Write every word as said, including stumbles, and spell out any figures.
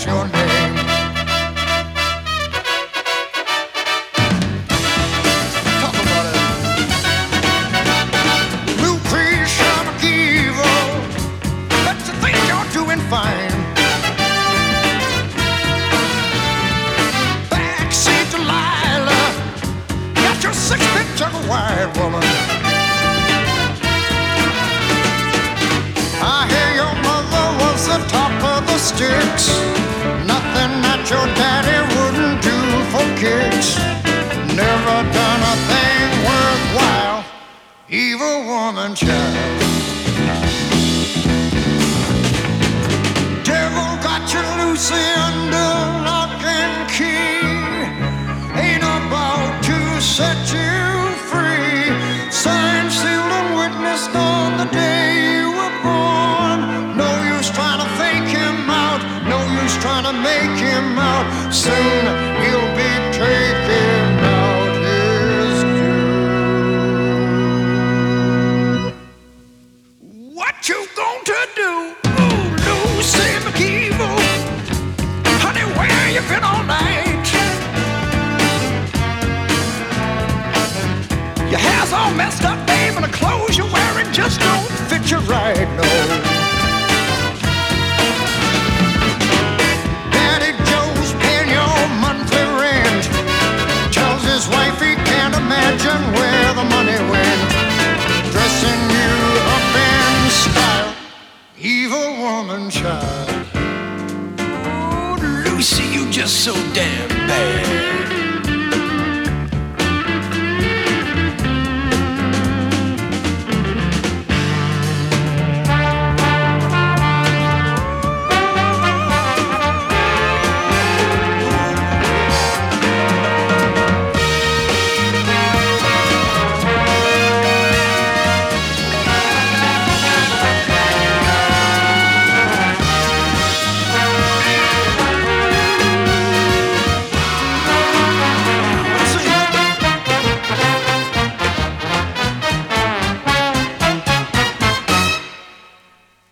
that's your name. Talk about it. Lucretia McKeever, let's think you're doing fine. Backseat Delilah, got your six-bit jug of white woman. I hear your mother was the top of the sticks. Nothing that your daddy wouldn't do for kicks. Never done a thing worthwhile, evil woman child. Devil got you loosey under lock and key. Ain't about to set you free. Signed, sealed, and witnessed on the day you were born. No use trying to fake him out. No use trying to make him out. Soon he'll be taking out his due. What you going to do? Ooh, Lucy McKeever. Honey, where you been all night? Your hair's all messed up, babe, and the clothes you're wearing just don't fit you right, no. Daddy Joe's paying your monthly rent. Tells his wife he